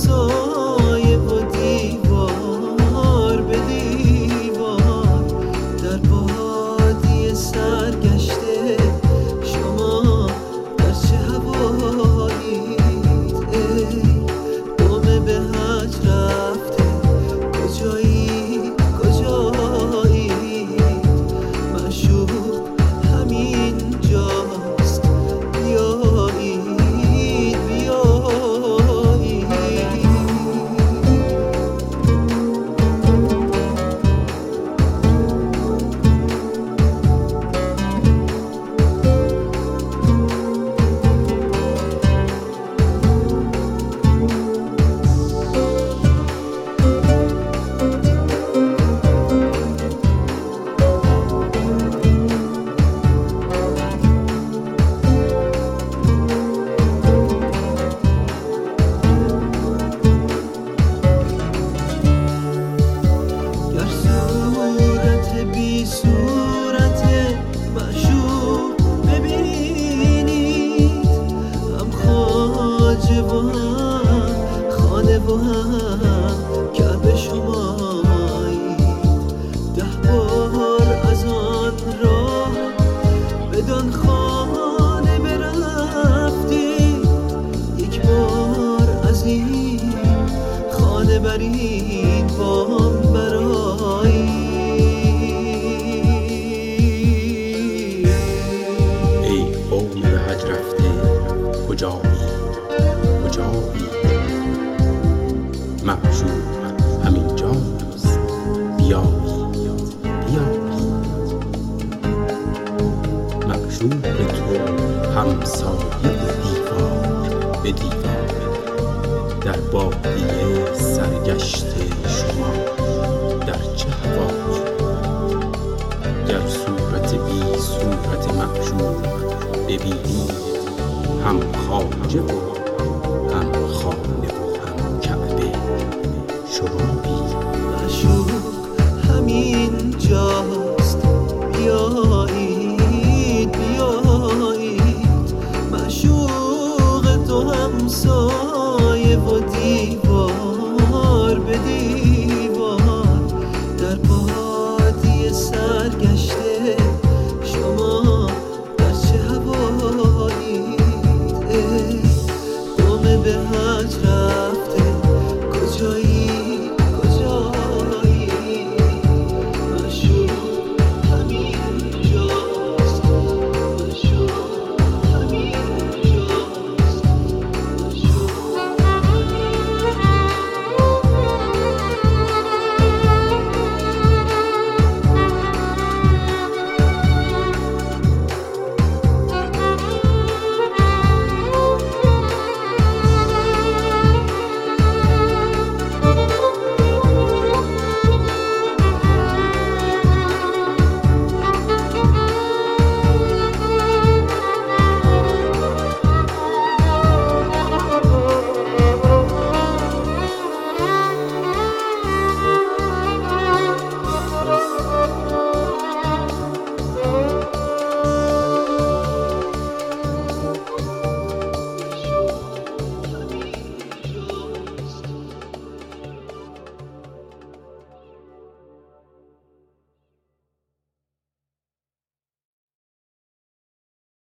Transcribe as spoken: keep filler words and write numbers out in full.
همسایه و دیوار به دیوار در بادیه سرگشته شما در چه هوایید؟ ای قوم به حج رفته کجایی کجایی؟ معشوق همین جاست بیایید بیایید. گر صورت بی صورت معشوق ببینید، هم خواجه و هم خانه و هم کعبه شمایید. ده بار از آن راه بدان خانه برفتید، یک بار از این خانه برید بام برایی. ای قوم به حج رفته کجایی کجایی؟ معشوق همین جاست بیایید بیایید. معشوق تو همسایه و دیوار به دیوار در بادیه سرگشته شما در چه هوایی؟ گر صورت بی صورت معشوق ببینید، هم خواجه و هم خانه و هم کعبه شما